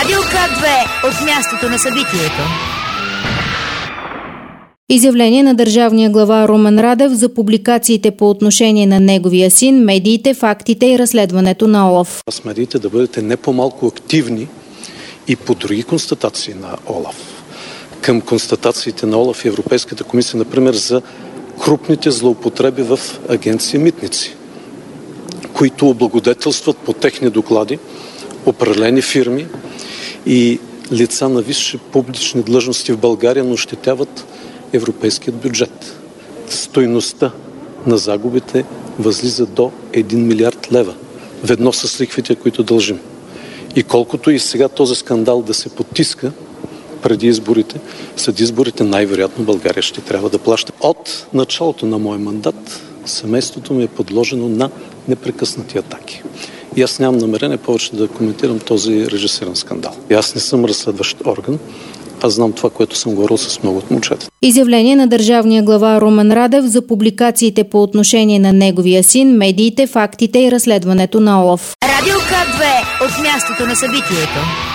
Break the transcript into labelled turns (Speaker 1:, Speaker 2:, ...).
Speaker 1: Радио К2 от мястото на събитието.
Speaker 2: Изявление на държавния глава Румен Радев за публикациите по отношение на неговия син, медиите, фактите и разследването на ОЛАФ.
Speaker 3: С медиите да бъдете не по-малко активни и по други констатации на ОЛАФ. Към констатациите на ОЛАФ и Европейската комисия, например, за крупните злоупотреби в агенция Митници, които облагодетелстват по техни доклади определени фирми и лица на висши публични длъжности в България, но ощетяват европейският бюджет. Стойността на загубите възлиза до 1 милиард лева, ведно с лихвите, които дължим. И колкото и сега този скандал да се потиска преди изборите, след изборите най-вероятно България ще трябва да плаща. От началото на моя мандат семейството ми е подложено на непрекъснати атаки. И аз нямам намерение повече да коментирам този режисиран скандал. И аз не съм разследващ орган. Аз знам това, което съм говорил с много от момчета.
Speaker 2: Изявление на държавния глава Румен Радев за публикациите по отношение на неговия син, медиите, фактите и разследването на ОЛАФ.
Speaker 1: Радио К2 от мястото на събитието.